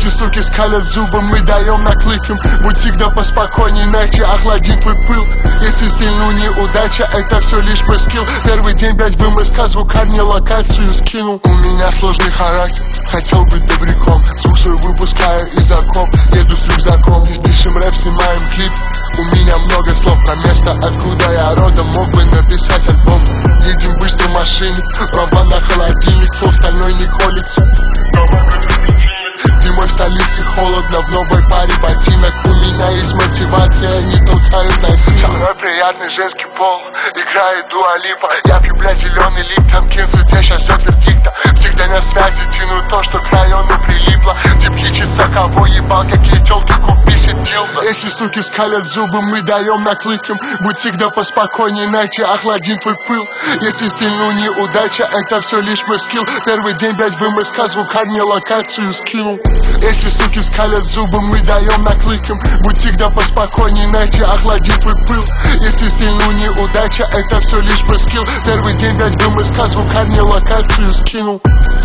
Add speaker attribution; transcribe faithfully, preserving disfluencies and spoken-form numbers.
Speaker 1: Если суки скалят зубы, мы даем наклыкам. Будь всегда поспокойней, иначе охладим твой пыл. Если стрельну неудача, это все лишь мой скилл. Первый день, блять, в МСК звукарня локацию скинул. У меня сложный характер, хотел быть добряком. Звук свой выпускаю из оков, еду с рюкзаком. Пишем рэп, снимаем клип. У меня много слов про место, откуда я родом. Мог бы написать альбом. Едем быстро в машине, права на холодильник. Флоу стальной не колется. Зимой в столице холодно, в новой паре ботинок. У меня есть мотивация, не толкают насильно. Со мной приятный женский пол, играет Дуа Липа. Я пью, блядь, зеленый липтон, кинсу, тебя сейчас ждет вердикта. Всегда на связи тяну то, что к району прилипло. Тип хичится, кого ебал, какие тёлки купи сидился. Если суки скалят зубы, мы даем наклыкам. Будь всегда поспокойней, иначе охладим твой пыл. Если стрельну неудача, это все лишь мой скилл. Первый день, блядь, в МСК звукарня локацию скинул. Если суки скалят зубы, мы даем наклыкам. Будь всегда поспокойней, иначе охладим твой пыл. Если стрельну неудача, это все лишь мой скилл. Первый день, блядь, в МСК звукарня локацию скинул.